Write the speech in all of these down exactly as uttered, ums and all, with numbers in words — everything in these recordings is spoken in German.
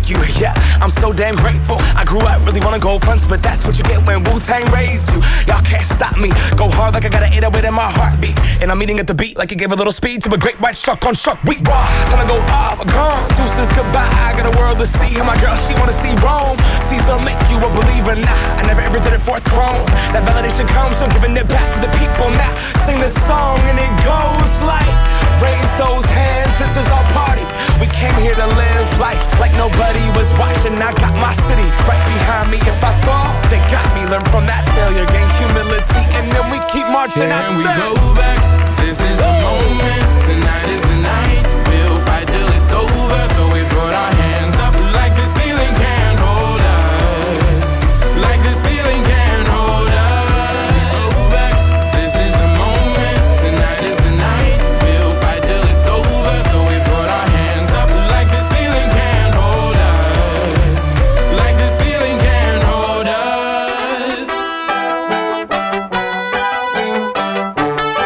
you, yeah. I'm so damn grateful. I grew up really wanna go fronts, but that's what you get when Wu-Tang raised you. Y'all can't stop me. Go hard like I got an eight oh eight in my heartbeat. And I'm eating at the beat like it gave a little speed to a great white shark on shark week. Raw, time to go up, gone. Deuces goodbye. I got a world to see. And my girl, she wanna see Rome. Caesar make you a believer. Nah, I never ever did it for a throne. That validation comes from giving it back to the people. Now sing this song and it goes like, raise those hands, this is our party. We came here to live life like nobody was watching. I got my city right behind me. If I fall, they got me. Learn from that failure, gain humility, and then we keep marching. Can we go back? This is the moment. Tonight is the night. We'll fight till it's over. So we put our hands up like the ceiling can't hold us. Like the ceiling can't hold us. Go back. This is the moment. Tonight is the night. We'll fight till it's over. So we put our hands up like the ceiling can't hold us. Like the ceiling can't hold us.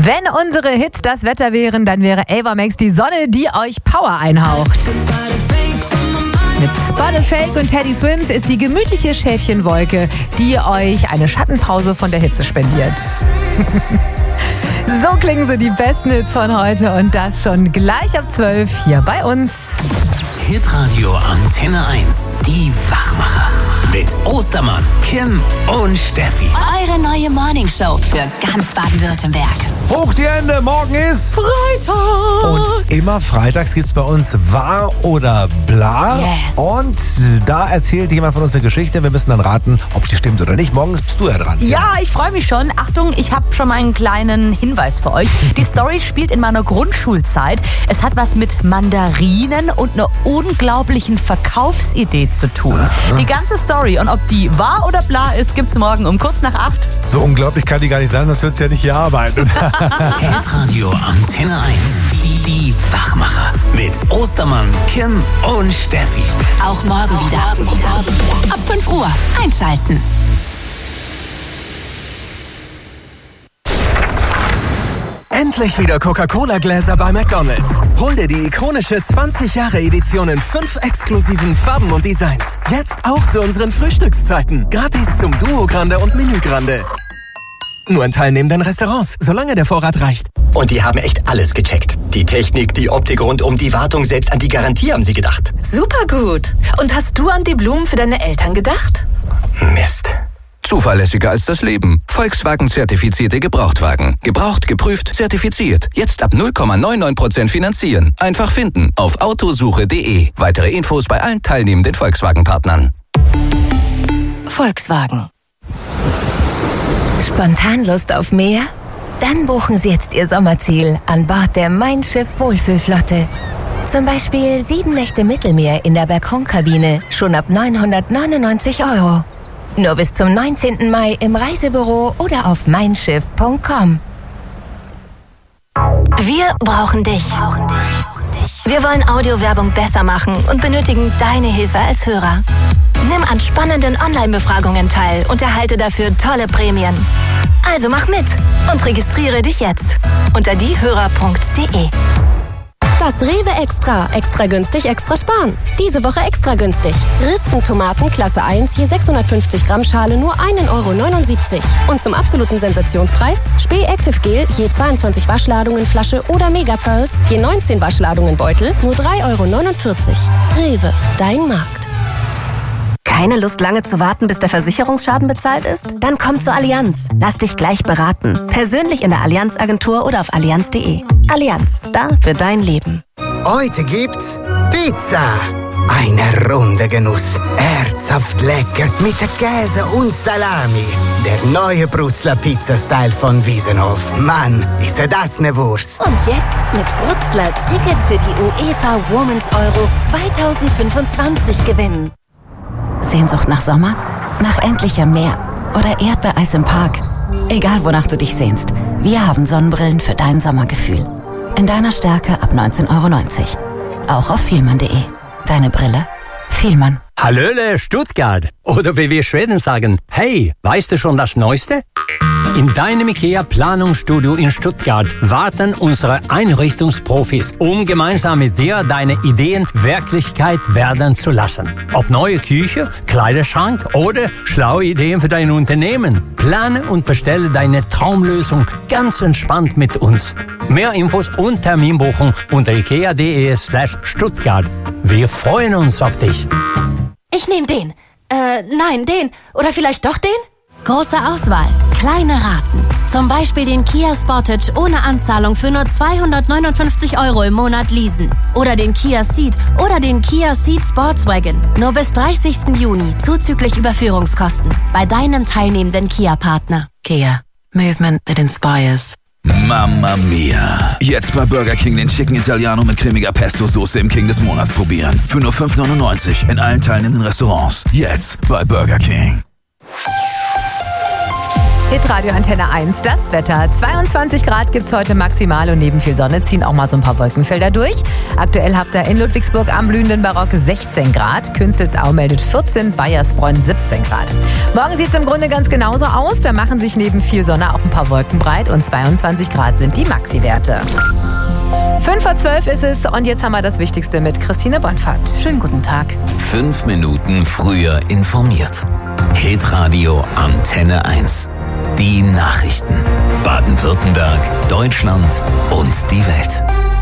Wenn unsere Hits das Wetter wären, dann wäre Ava Max die Sonne, die euch Power einhaucht. Mit Spotted Fake und Teddy Swims ist die gemütliche Schäfchenwolke, die euch eine Schattenpause von der Hitze spendiert. So klingen sie, die besten Hits von heute, und das schon gleich ab zwölf hier bei uns. Hitradio Antenne eins, die Wachmacher. Mit Ostermann, Kim und Steffi. Eure neue Morningshow für ganz Baden-Württemberg. Hoch die Hände, morgen ist Freitag. Und immer freitags gibt's bei uns Wahr oder Bla. Yes. Und da erzählt jemand von uns eine Geschichte. Wir müssen dann raten, ob die stimmt oder nicht. Morgens bist du ja dran. Ja, ich freue mich schon. Achtung, ich habe schon mal einen kleinen Hinweis für euch. Die Story spielt in meiner Grundschulzeit. Es hat was mit Mandarinen und einer unglaublichen Verkaufsidee zu tun. Die ganze Story und ob die wahr oder bla ist, gibt's morgen um kurz nach acht. So unglaublich kann die gar nicht sein, sonst wird's ja nicht hier arbeiten. Hitradio Antenne eins, die, die Wachmacher. Mit Ostermann, Kim und Steffi. Auch morgen wieder. Ab fünf Uhr einschalten. Endlich wieder Coca-Cola-Gläser bei McDonald's. Hol dir die ikonische zwanzig Jahre Edition in fünf exklusiven Farben und Designs. Jetzt auch zu unseren Frühstückszeiten. Gratis zum Duo Grande und Menü Grande. Nur in teilnehmenden Restaurants, solange der Vorrat reicht. Und die haben echt alles gecheckt. Die Technik, die Optik rundum, die Wartung, selbst an die Garantie haben sie gedacht. Super gut. Und hast du an die Blumen für deine Eltern gedacht? Mist. Zuverlässiger als das Leben. Volkswagen-zertifizierte Gebrauchtwagen. Gebraucht, geprüft, zertifiziert. Jetzt ab null Komma neunundneunzig Prozent finanzieren. Einfach finden auf autosuche punkt de. Weitere Infos bei allen teilnehmenden Volkswagen-Partnern. Volkswagen. Spontan Lust auf mehr? Dann buchen Sie jetzt Ihr Sommerziel an Bord der Mein Schiff Wohlfühlflotte. Zum Beispiel sieben Nächte Mittelmeer in der Balkonkabine, schon ab neunhundertneunundneunzig Euro. Nur bis zum neunzehnten Mai im Reisebüro oder auf mein schiff punkt com. Wir brauchen dich. Wir wollen Audiowerbung besser machen und benötigen deine Hilfe als Hörer. Nimm an spannenden Online-Befragungen teil und erhalte dafür tolle Prämien. Also mach mit und registriere dich jetzt unter diehörer punkt de. Das Rewe Extra. Extra günstig, extra sparen. Diese Woche extra günstig. Rispentomaten Klasse eins, je sechshundertfünfzig Gramm Schale, nur ein Euro neunundsiebzig. Und zum absoluten Sensationspreis Spee Active Gel, je zweiundzwanzig Waschladungen Flasche oder Mega Pearls, je neunzehn Waschladungen Beutel, nur drei Euro neunundvierzig. Rewe, dein Markt. Keine Lust, lange zu warten, bis der Versicherungsschaden bezahlt ist? Dann komm zur Allianz. Lass dich gleich beraten. Persönlich in der Allianz-Agentur oder auf allianz punkt de. Allianz, da für dein Leben. Heute gibt's Pizza. Eine runde Genuss. Herzhaft lecker mit Käse und Salami. Der neue Brutzler Pizza-Style von Wiesenhof. Mann, ist das ne Wurst. Und jetzt mit Brutzler Tickets für die UEFA Women's Euro zweitausendfünfundzwanzig gewinnen. Sehnsucht nach Sommer? Nach endlichem Meer? Oder Erdbeereis im Park? Egal, wonach du dich sehnst, wir haben Sonnenbrillen für dein Sommergefühl. In deiner Stärke ab neunzehn Euro neunzig. Auch auf vielmann punkt de. Deine Brille? Vielmann. Hallöle Stuttgart. Oder wie wir Schweden sagen, hey, weißt du schon das Neueste? In deinem IKEA Planungsstudio in Stuttgart warten unsere Einrichtungsprofis, um gemeinsam mit dir deine Ideen Wirklichkeit werden zu lassen. Ob neue Küche, Kleiderschrank oder schlaue Ideen für dein Unternehmen. Plane und bestelle deine Traumlösung ganz entspannt mit uns. Mehr Infos und Terminbuchung unter ikea punkt de slash Stuttgart. Wir freuen uns auf dich. Ich nehme den. Äh, nein, den. Oder vielleicht doch den? Große Auswahl, kleine Raten. Zum Beispiel den Kia Sportage ohne Anzahlung für nur zweihundertneunundfünfzig Euro im Monat leasen. Oder den Kia Ceed oder den Kia Ceed Sportswagen. Nur bis dreißigsten Juni zuzüglich Überführungskosten. Bei deinem teilnehmenden Kia-Partner. Kia. Movement that inspires. Mamma mia. Jetzt bei Burger King den Chicken Italiano mit cremiger Pesto-Soße im King des Monats probieren. Für nur fünf neunundneunzig in allen teilnehmenden Restaurants. Jetzt bei Burger King. Hitradio Antenne eins, das Wetter. zweiundzwanzig Grad gibt's heute maximal und neben viel Sonne ziehen auch mal so ein paar Wolkenfelder durch. Aktuell habt ihr in Ludwigsburg am blühenden Barock sechzehn Grad, Künzelsau meldet vierzehn, Bayersbronn siebzehn Grad. Morgen sieht's im Grunde ganz genauso aus, da machen sich neben viel Sonne auch ein paar Wolken breit und zweiundzwanzig Grad sind die Maxi-Werte. fünf vor zwölf ist es und jetzt haben wir das Wichtigste mit Christine Bonfart. Schönen guten Tag. Fünf Minuten früher informiert. Hitradio Antenne eins. Die Nachrichten. Baden-Württemberg, Deutschland und die Welt.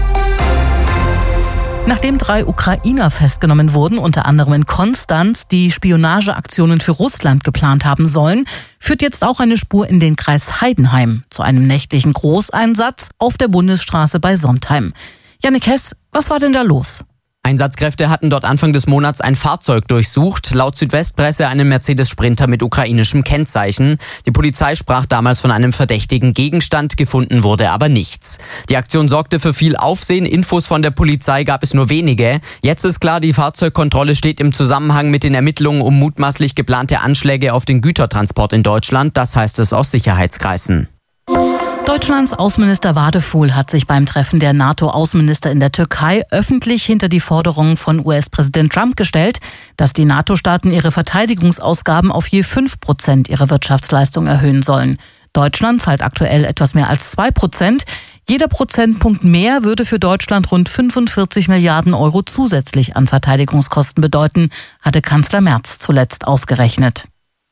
Nachdem drei Ukrainer festgenommen wurden, unter anderem in Konstanz, die Spionageaktionen für Russland geplant haben sollen, führt jetzt auch eine Spur in den Kreis Heidenheim zu einem nächtlichen Großeinsatz auf der Bundesstraße bei Sontheim. Jannik Hess, was war denn da los? Einsatzkräfte hatten dort Anfang des Monats ein Fahrzeug durchsucht, laut Südwestpresse einen Mercedes Sprinter mit ukrainischem Kennzeichen. Die Polizei sprach damals von einem verdächtigen Gegenstand, gefunden wurde aber nichts. Die Aktion sorgte für viel Aufsehen, Infos von der Polizei gab es nur wenige. Jetzt ist klar, die Fahrzeugkontrolle steht im Zusammenhang mit den Ermittlungen um mutmaßlich geplante Anschläge auf den Gütertransport in Deutschland, das heißt es aus Sicherheitskreisen. Deutschlands Außenminister Wadefuhl hat sich beim Treffen der NATO-Außenminister in der Türkei öffentlich hinter die Forderungen von U S-Präsident Trump gestellt, dass die NATO-Staaten ihre Verteidigungsausgaben auf je fünf Prozent ihrer Wirtschaftsleistung erhöhen sollen. Deutschland zahlt aktuell etwas mehr als zwei Prozent. Jeder Prozentpunkt mehr würde für Deutschland rund fünfundvierzig Milliarden Euro zusätzlich an Verteidigungskosten bedeuten, hatte Kanzler Merz zuletzt ausgerechnet.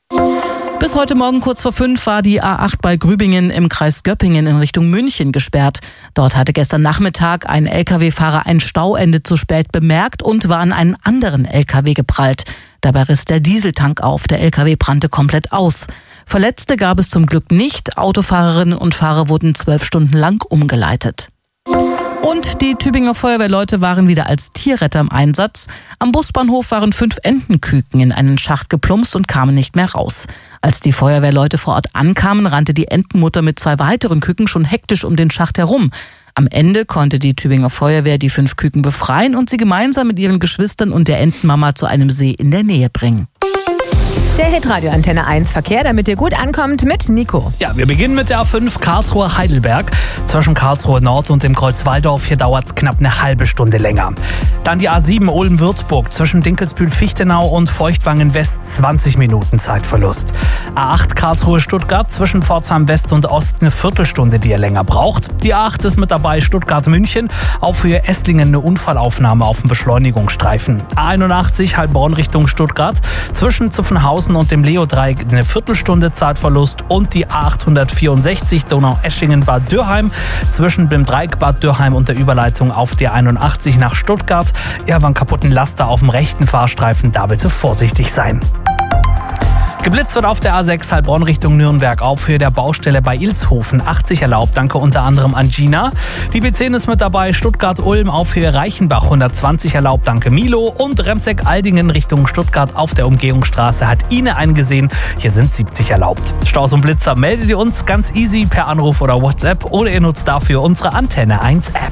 Bis heute Morgen kurz vor fünf war die A acht bei Grübingen im Kreis Göppingen in Richtung München gesperrt. Dort hatte gestern Nachmittag ein L K W-Fahrer ein Stauende zu spät bemerkt und war an einen anderen L K W geprallt. Dabei riss der Dieseltank auf, der L K W brannte komplett aus. Verletzte gab es zum Glück nicht. Autofahrerinnen und Fahrer wurden zwölf Stunden lang umgeleitet. Und die Tübinger Feuerwehrleute waren wieder als Tierretter im Einsatz. Am Busbahnhof waren fünf Entenküken in einen Schacht geplumpst und kamen nicht mehr raus. Als die Feuerwehrleute vor Ort ankamen, rannte die Entenmutter mit zwei weiteren Küken schon hektisch um den Schacht herum. Am Ende konnte die Tübinger Feuerwehr die fünf Küken befreien und sie gemeinsam mit ihren Geschwistern und der Entenmama zu einem See in der Nähe bringen. Der Hitradio Antenne eins Verkehr, damit ihr gut ankommt, mit Nico. Ja, wir beginnen mit der A fünf Karlsruhe-Heidelberg. Zwischen Karlsruhe Nord und dem Kreuz Walldorf, hier dauert es knapp eine halbe Stunde länger. Dann die A sieben Ulm-Würzburg zwischen Dinkelsbühl-Fichtenau und Feuchtwangen West, zwanzig Minuten Zeitverlust. A acht Karlsruhe-Stuttgart zwischen Pforzheim West und Ost, eine Viertelstunde, die ihr länger braucht. Die A acht ist mit dabei Stuttgart-München, auf Höhe Esslingen eine Unfallaufnahme auf dem Beschleunigungsstreifen. A einundachtzig Heilbronn Richtung Stuttgart zwischen Zuffenhausen und dem Leo-Dreieck eine Viertelstunde Zeitverlust und die A achthundertvierundsechzig Donau-Eschingen-Bad Dürrheim zwischen dem Dreieck Bad Dürrheim und der Überleitung auf die einundachtzig nach Stuttgart. Ja, war einen kaputten Laster auf dem rechten Fahrstreifen, da bitte vorsichtig sein. Geblitzt wird auf der A sechs Heilbronn Richtung Nürnberg auf Höhe der Baustelle bei Ilshofen. achtzig erlaubt, danke unter anderem an Gina. Die B zehn ist mit dabei, Stuttgart-Ulm auf Höhe Reichenbach, hundertzwanzig erlaubt, danke Milo. Und Remseck-Aldingen Richtung Stuttgart auf der Umgehungsstraße hat Ine eingesehen. Hier sind siebzig erlaubt. Staus und Blitzer meldet ihr uns ganz easy per Anruf oder WhatsApp oder ihr nutzt dafür unsere Antenne eins App.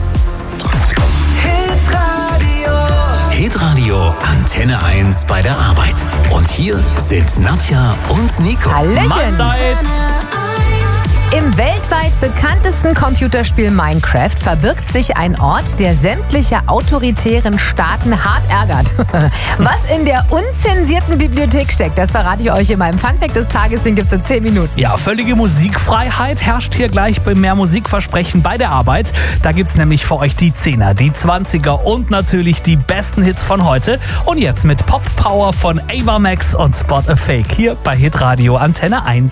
Hitradio Antenne eins bei der Arbeit. Und hier sind Nadja und Nico. Hallöchen. Mahlzeit. Im weltweit bekanntesten Computerspiel Minecraft verbirgt sich ein Ort, der sämtliche autoritären Staaten hart ärgert. Was in der unzensierten Bibliothek steckt, das verrate ich euch in meinem Funfact des Tages, den gibt's in zehn Minuten. Ja, völlige Musikfreiheit herrscht hier gleich bei mehr Musikversprechen bei der Arbeit. Da gibt's nämlich für euch die Zehner, die Zwanziger und natürlich die besten Hits von heute. Und jetzt mit Pop Power von Ava Max und Spot a Fake hier bei Hitradio Antenne eins.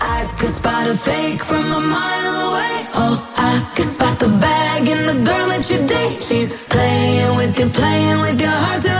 Oh, I can spot the bag in the girl that you date. She's playing with you, playing with your heart.